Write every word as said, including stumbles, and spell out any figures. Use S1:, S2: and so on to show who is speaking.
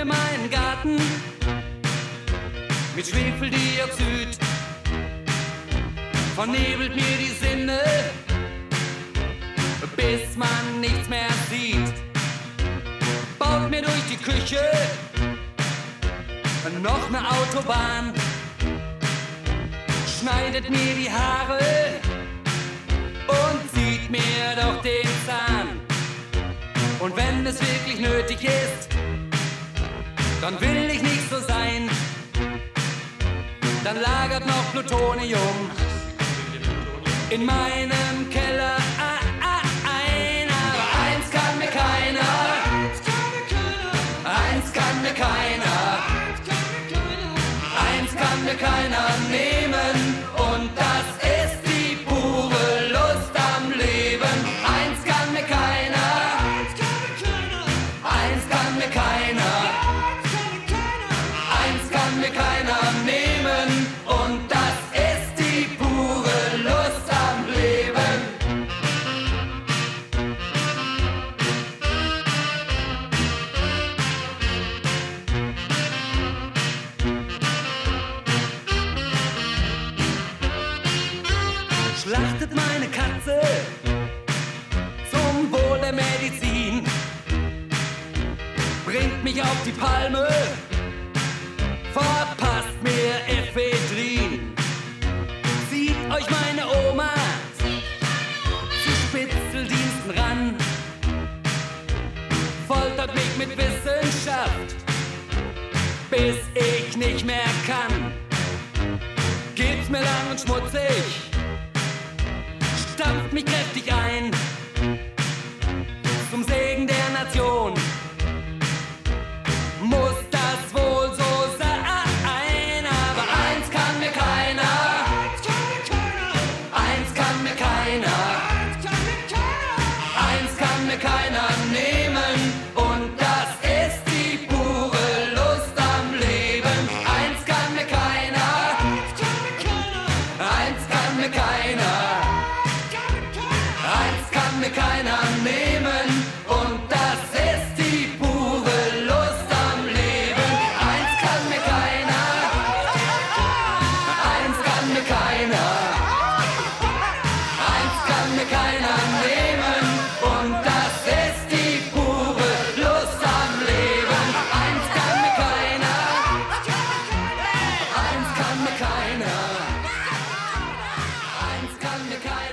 S1: mir meinen Garten mit Schwefeldioxid, vernebelt mir die Sinne, bis man nichts mehr sieht. Baut mir durch die Küche noch eine Autobahn, schneidet mir die Haare und zieht mir doch den Zahn. Und wenn es wirklich nötig ist, dann will ich nicht so sein. Dann lagert noch Plutonium in meinem Keller ein. Aber eins kann mir keiner, eins kann mir keiner, eins kann mir keiner nehmen. Und das ist die pure Lust am Leben. Eins kann mir keiner, eins kann mir keiner, eins kann mir keiner nehmen. Und das ist die pure Lust am Leben. Schlachtet meine Katze zum Wohl der Medizin, bringt mich auf die Palme, verpasst mir Ephedrin. Zieht euch meine Oma zu Spitzeldiensten ran, foltert mich mit Wissenschaft, bis ich nicht mehr kann. Gibt's mir lang und schmutzig, stampft mich kräftig ein, zum Segen der Nation. Muss das wohl so sein, aber eins kann mir keiner, eins kann mir keiner, eins kann mir keiner nehmen. Und das ist die pure Lust am Leben. Eins kann mir keiner, eins kann mir keiner, eins kann mir keiner nehmen. Und das ist die pure Lust am Leben. Eins kann mir keiner, eins kann mir keiner, eins kann mir keiner nehmen. Und das ist die pure Lust am Leben. Eins kann mir keiner, eins kann mir keiner, eins kann mir keiner.